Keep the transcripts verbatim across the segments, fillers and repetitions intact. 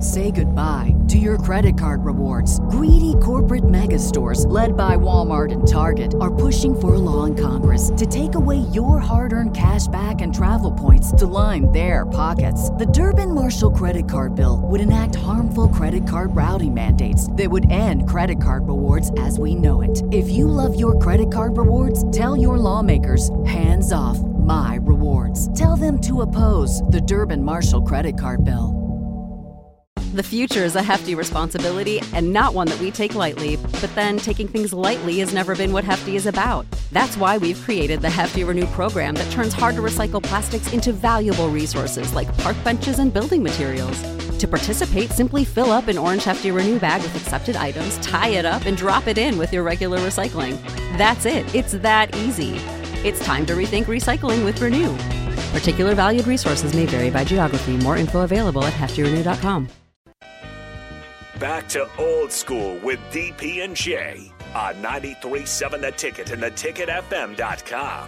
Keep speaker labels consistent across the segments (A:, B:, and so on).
A: Say goodbye to your credit card rewards. Greedy corporate mega stores, led by Walmart and Target, are pushing for a law in Congress to take away your hard-earned cash back and travel points to line their pockets. The Durbin-Marshall credit card bill would enact harmful credit card routing mandates that would end credit card rewards as we know it. If you love your credit card rewards, tell your lawmakers, hands off my rewards. Tell them to oppose the Durbin-Marshall credit card bill.
B: The future is a hefty responsibility and not one that we take lightly. But then taking things lightly has never been what Hefty is about. That's why we've created the Hefty Renew program that turns hard-to-recycle plastics into valuable resources like park benches and building materials. To participate, simply fill up an orange Hefty Renew bag with accepted items, tie it up, and drop it in with your regular recycling. That's it. It's that easy. It's time to rethink recycling with Renew. Particular valued resources may vary by geography. More info available at hefty renew dot com.
C: Back to Old School with D P and J on ninety-three point seven The Ticket and the ticket f m dot com.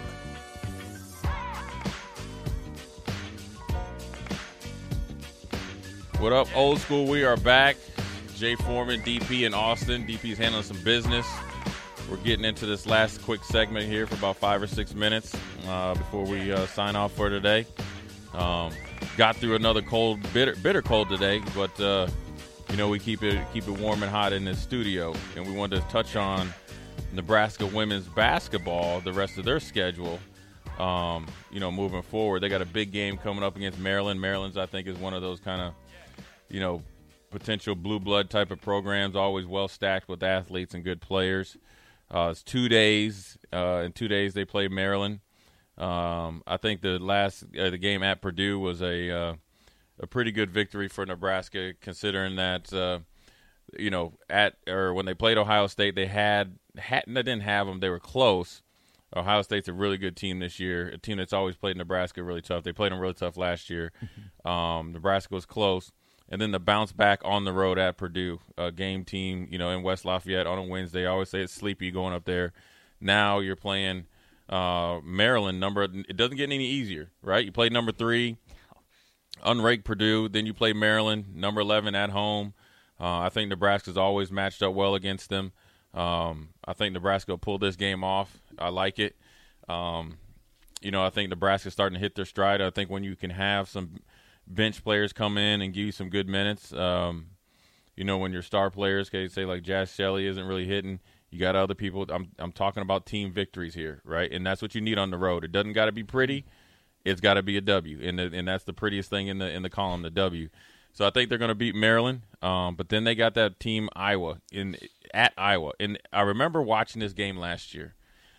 D: What up, Old School? We are back. Jay Foreman, D P in Austin. D P's handling some business. We're getting into this last quick segment here for about five or six minutes uh, before we uh, sign off for today. Um, got through another cold, bitter, bitter cold today, but uh, you know we keep it keep it warm and hot in this studio, and we wanted to touch on Nebraska women's basketball, the rest of their schedule. Um, you know, moving forward, they got a big game coming up against Maryland. Maryland's, I think, is one of those kind of, you know, potential blue blood type of programs, always well stacked with athletes and good players. Uh, it's two days. Uh, in two days, they play Maryland. Um, I think the last uh, the game at Purdue was a uh, a pretty good victory for Nebraska, considering that uh, you know at or when they played Ohio State, they had, had they didn't have them. They were close. Ohio State's a really good team this year, a team that's always played Nebraska really tough. They played them really tough last year. Um, Nebraska was close. And then the bounce back on the road at Purdue, a game team, you know, in West Lafayette on a Wednesday. I always say it's sleepy going up there. Now you're playing uh, Maryland. Number it doesn't get any easier, right? You play number three, unranked Purdue. Then you play Maryland, number eleven at home. Uh, I think Nebraska's always matched up well against them. Um, I think Nebraska will pull this game off. I like it. Um, you know, I think Nebraska's starting to hit their stride. I think when you can have some – bench players come in and give you some good minutes. Um, you know, when your star players, okay, say like Jazz Shelley isn't really hitting, you got other people. I'm I'm talking about team victories here, right? And that's what you need on the road. It doesn't got to be pretty. It's got to be a W, and the, and that's the prettiest thing in the in the column, the W. So I think they're going to beat Maryland. Um, but then they got that team Iowa in at Iowa, and I remember watching this game last year.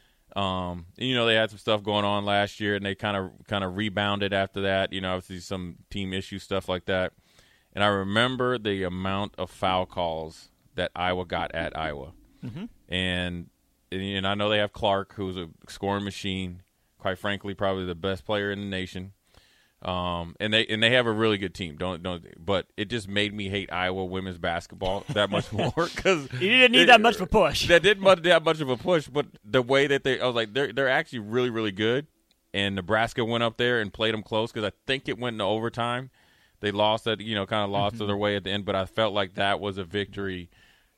D: Um, and, you know, they had some stuff going on last year, and they kind of kind of rebounded after that. You know, obviously some team issue stuff like that. And I remember the amount of foul calls that Iowa got at Iowa. Mm-hmm. And, and I know they have Clark, who's a scoring machine. Quite frankly, probably the best player in the nation. Um, and they and they have a really good team. Don't don't. But it just made me hate Iowa women's basketball that much more because
E: you didn't need it, that much of a push.
D: That didn't much that much of a push, but the way that they, I was like, they're they're actually really really good. And Nebraska went up there and played them close because I think it went into overtime. They lost that, you know, kind of lost mm-hmm. to their way at the end. But I felt like that was a victory.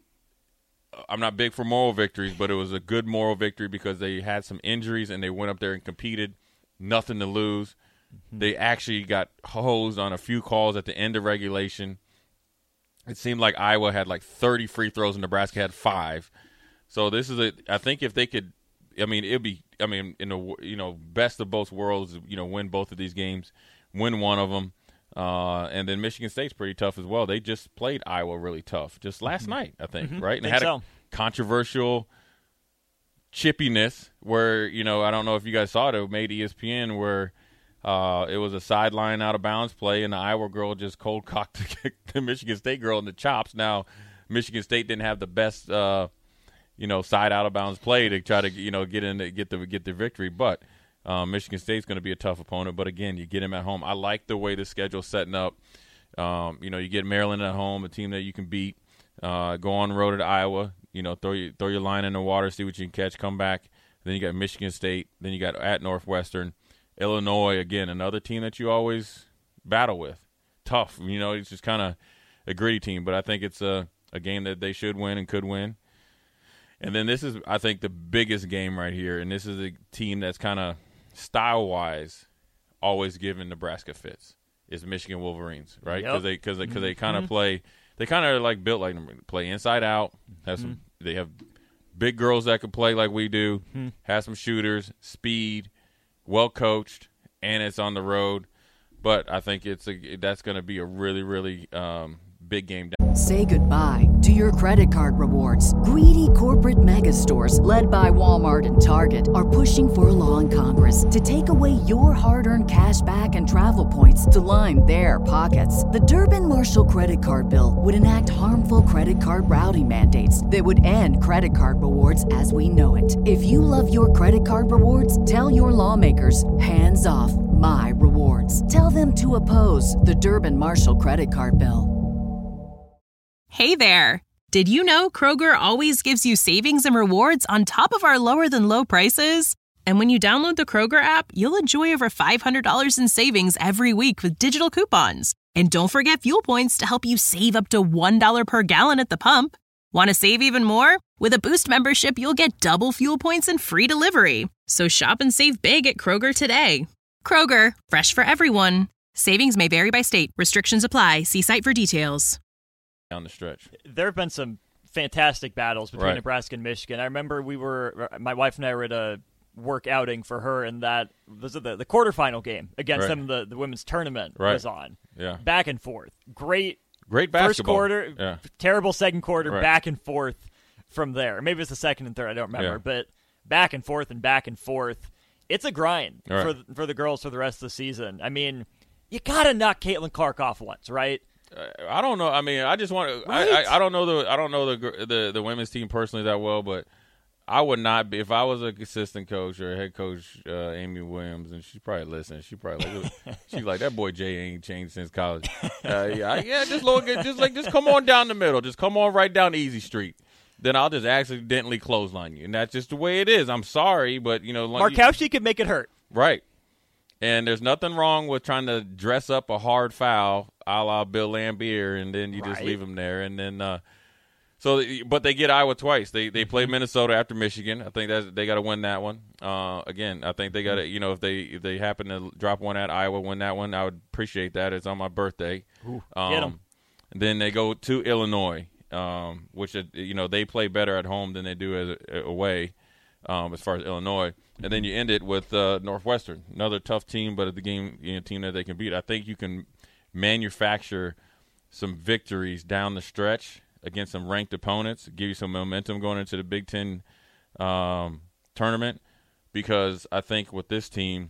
D: I'm not big for moral victories, but it was a good moral victory because they had some injuries and they went up there and competed, nothing to lose. Mm-hmm. They actually got hosed on a few calls at the end of regulation. It seemed like Iowa had like thirty free throws and Nebraska had five. So this is a – I think if they could – I mean, it would be – I mean, in the, you know, best of both worlds, you know, win both of these games, win one of them. Uh, and then Michigan State's pretty tough as well. They just played Iowa really tough just last mm-hmm. night, I think, mm-hmm. right? And
E: think
D: had
E: so.
D: a controversial chippiness where, you know, I don't know if you guys saw it. It made E S P N where – Uh, it was a sideline out of bounds play, and the Iowa girl just cold cocked the, the Michigan State girl in the chops. Now, Michigan State didn't have the best, uh, you know, side out of bounds play to try to, you know, get in, get the get the victory. But uh, Michigan State's going to be a tough opponent. But again, you get them at home. I like the way the schedule's setting up. Um, you know, you get Maryland at home, a team that you can beat. Uh, go on the road at Iowa. You know, throw your throw your line in the water, see what you can catch, come back. Then you got Michigan State. Then you got at Northwestern. Illinois, again, another team that you always battle with. Tough. You know, it's just kind of a gritty team, but I think it's a, a game that they should win and could win. And then this is, I think, the biggest game right here, and this is a team that's kind of style-wise always giving Nebraska fits, is Michigan Wolverines, right? Because yep. they, cause they, cause they kind of mm-hmm. play – they kind of like built like play inside out. Have some, mm-hmm. They have big girls that can play like we do, mm-hmm. have some shooters, speed, well-coached, and it's on the road. But I think it's a, that's going to be a really, really um, big game.
A: Say goodbye to your credit card rewards. Greedy corporate mega stores, led by Walmart and Target, are pushing for a law in Congress to take away your hard-earned cash back and travel points to line their pockets. The Durbin-Marshall credit card bill would enact harmful credit card routing mandates that would end credit card rewards as we know it. If you love your credit card rewards, tell your lawmakers, hands off my rewards. Tell them to oppose the Durbin-Marshall credit card bill.
F: Hey there! Did you know Kroger always gives you savings and rewards on top of our lower-than-low prices? And when you download the Kroger app, you'll enjoy over five hundred dollars in savings every week with digital coupons. And don't forget fuel points to help you save up to one dollar per gallon at the pump. Want to save even more? With a Boost membership, you'll get double fuel points and free delivery. So shop and save big at Kroger today. Kroger, fresh for everyone. Savings may vary by state. Restrictions apply. See site for details.
D: Down the stretch.
E: There have been some fantastic battles between
D: right.
E: Nebraska and Michigan. I remember we were, my wife and I were at a work outing for her, and that was the, the quarterfinal game against
D: right.
E: them. The, the women's tournament
D: right.
E: was on.
D: Yeah.
E: Back and forth. Great.
D: Great basketball.
E: First quarter,
D: yeah.
E: terrible second quarter,
D: right.
E: back and forth from there. Maybe it's the second and third, I don't remember,
D: yeah.
E: but back and forth and back and forth. It's a grind
D: right.
E: for for the girls for the rest of the season. I mean, you got to knock Caitlin Clark off once, right?
D: I don't know. I mean, I just want to.
E: Right?
D: I, I I don't know the I don't know the the the women's team personally that well, but I would not be if I was an assistant coach or a head coach, uh, Amy Williams, and she probably listens. She probably like, she's like that boy Jay ain't changed since college. Uh, yeah, yeah. Just look, just like just come on down the middle. Just come on right down Easy Street. Then I'll just accidentally clothesline you, and that's just the way it is. I'm sorry, but you know,
E: Markowski could make it hurt,
D: right? And there's nothing wrong with trying to dress up a hard foul, a la Bill Lambier, and then you
E: right.
D: just leave them there. And then, uh, so, but they get Iowa twice. They they play Minnesota after Michigan. I think that's, they got to win that one. Uh, again, I think they got to, you know, if they if they happen to drop one at Iowa, win that one, I would appreciate that. It's on my birthday.
E: Ooh,
D: um,
E: get 'em.
D: And then they go to Illinois, um, which, you know, they play better at home than they do as away. Um, as far as Illinois, and then you end it with uh, Northwestern, another tough team, but at the game, you know, team that they can beat. I think you can manufacture some victories down the stretch against some ranked opponents, give you some momentum going into the Big Ten um, tournament. Because I think with this team,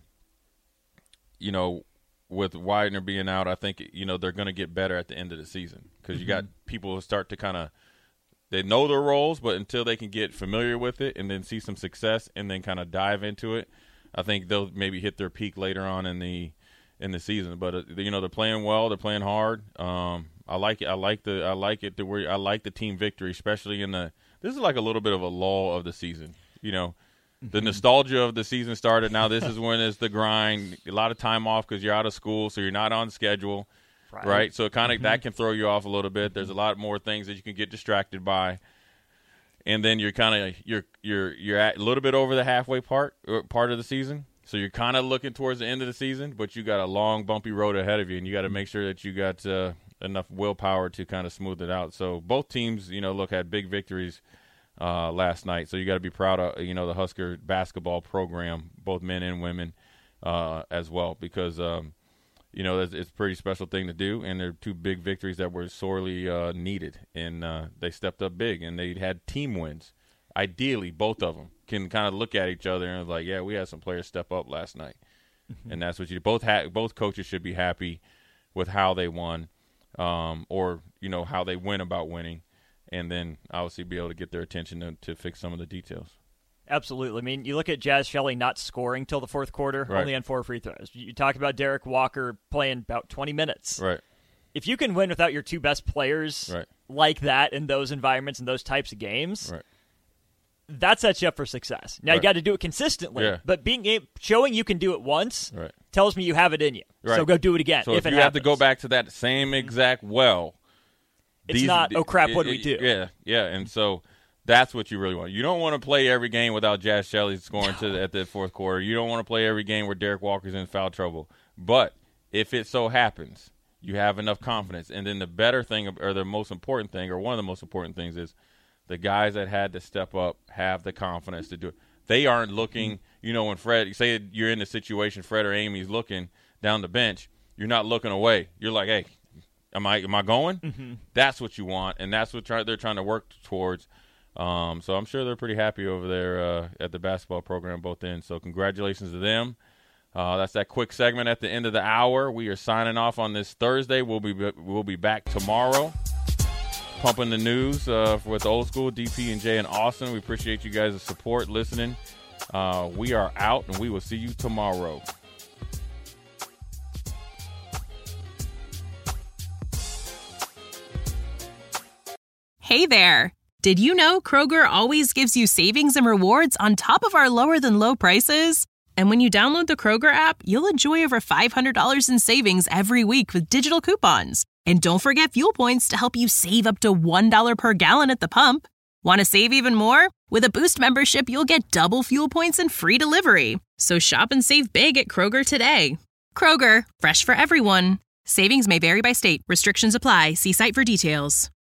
D: you know, with Widener being out, I think you know they're going to get better at the end of the season because mm-hmm. you got people who start to kind of. They know their roles, but until they can get familiar with it and then see some success and then kind of dive into it, I think they'll maybe hit their peak later on in the in the season. But uh, you know, they're playing well, they're playing hard. Um, I like it. I like the I like it to where I like the team victory, especially in the. This is like a little bit of a lull of the season. You know, the nostalgia of the season started. Now this is when it's the grind. A lot of time off because you're out of school, so you're not on schedule. Right. right, so kind of mm-hmm. that can throw you off a little bit. There's a lot more things that you can get distracted by, and then you're kind of you're you're you're at a little bit over the halfway part part of the season. So you're kind of looking towards the end of the season, but you got a long, bumpy road ahead of you, and you got to make sure that you got uh, enough willpower to kind of smooth it out. So both teams, you know, look had big victories uh, last night. So you got to be proud of you know the Husker basketball program, both men and women, uh, as well, because. Um, You know, it's, it's a pretty special thing to do, and they're two big victories that were sorely uh, needed, and uh, they stepped up big, and they had team wins. Ideally, both of them can kind of look at each other and like, yeah, we had some players step up last night, mm-hmm. and that's what you both ha- both coaches should be happy with how they won, um, or you know how they went about winning, and then obviously be able to get their attention to, to fix some of the details.
E: Absolutely. I mean, you look at Jazz Shelley not scoring till the fourth quarter,
D: right.
E: only on four free throws. You talk about Derek Walker playing about twenty minutes.
D: Right.
E: If you can win without your two best players
D: right.
E: like that in those environments and those types of games,
D: right.
E: that sets you up for success. Now,
D: right.
E: you got to do it consistently,
D: yeah.
E: but being showing you can do it once
D: right.
E: tells me you have it in you.
D: Right.
E: So go do it again
D: so
E: if,
D: if
E: it
D: you
E: happens.
D: have to go back to that same exact well,
E: It's
D: these,
E: not, oh, crap, what do we
D: it,
E: do?
D: Yeah, yeah, and so that's what you really want. You don't want to play every game without Jazz Shelley scoring to the, at the fourth quarter. You don't want to play every game where Derek Walker's in foul trouble. But if it so happens, you have enough confidence. And then the better thing, or the most important thing, or one of the most important things is the guys that had to step up have the confidence to do it. They aren't looking, you know, when Fred, say you're in the situation, Fred or Amy's looking down the bench, you're not looking away. You're like, hey, am I am I going? Mm-hmm. That's what you want, and that's what try, they're trying to work towards. Um, so I'm sure they're pretty happy over there uh, at the basketball program, both ends. So congratulations to them. Uh, that's that quick segment at the end of the hour. We are signing off on this Thursday. We'll be we'll be back tomorrow, pumping the news uh, with Old School, D P and J in Austin. We appreciate you guys' support, listening. Uh, we are out, and we will see you tomorrow.
F: Hey there. Did you know Kroger always gives you savings and rewards on top of our lower than low prices? And when you download the Kroger app, you'll enjoy over five hundred dollars in savings every week with digital coupons. And don't forget fuel points to help you save up to one dollar per gallon at the pump. Want to save even more? With a Boost membership, you'll get double fuel points and free delivery. So shop and save big at Kroger today. Kroger, fresh for everyone. Savings may vary by state. Restrictions apply. See site for details.